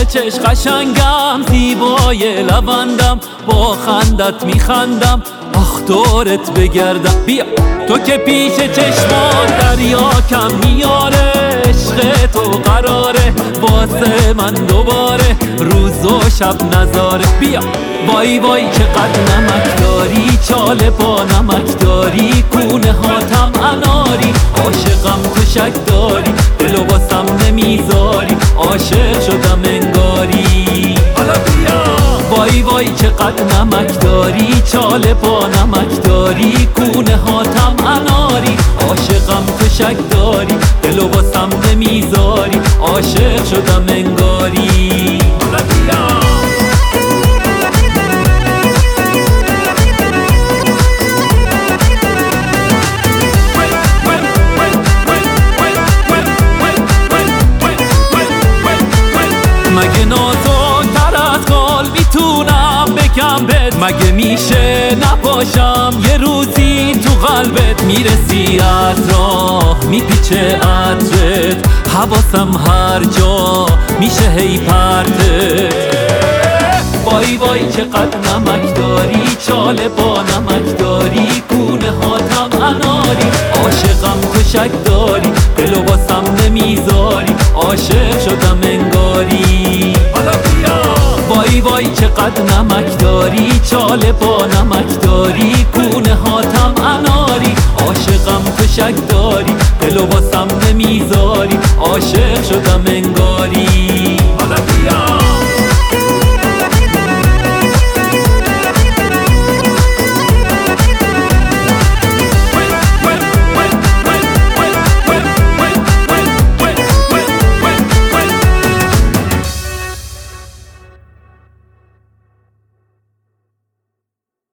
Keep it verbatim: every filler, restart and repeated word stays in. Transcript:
چش قشنگم، زیبای لبندم، با خندت میخندم، آخ دورت بگردم. بیا تو که پیش چشمات دریا کم میاره، عشق تو قراره واسه من دوباره روز و شب نذاره. بیا وای وای چقدر نمک داری، چاله پا نمک داری، کونه هاتم اناری، عاشقم تو شک داری، دلو باسم نمیذاری، عاشق شدم انگاری. حالا بیا وای وای چقدر نمک داری، چاله پا نمک داری، کونه هاتم اناری، عاشقم تو شک داری، دلو باسم نمیذاری، عاشق شدم انگاری. حالا بیا مگه نازک‌تر از خال میتونم بگم بهت، مگه میشه نباشم یه روزی تو قلبت، میرسی از راه میپیچه عطرت، حواسم هر جا میشه هی پرتت. وای وای چقدر نمک داری، چاله با نمک داری، کونه هاتم اناری، عاشقم تو شک داری، دلو باسم نمیذاری، عاشق شدم انگاری. حالا بیا وای وای چقدر نمک داری، چاله با نمک داری، کونه هاتم اناری، عاشقم تو شک داری، دلو باسم نمیذاری، عاشق شدم انگاری.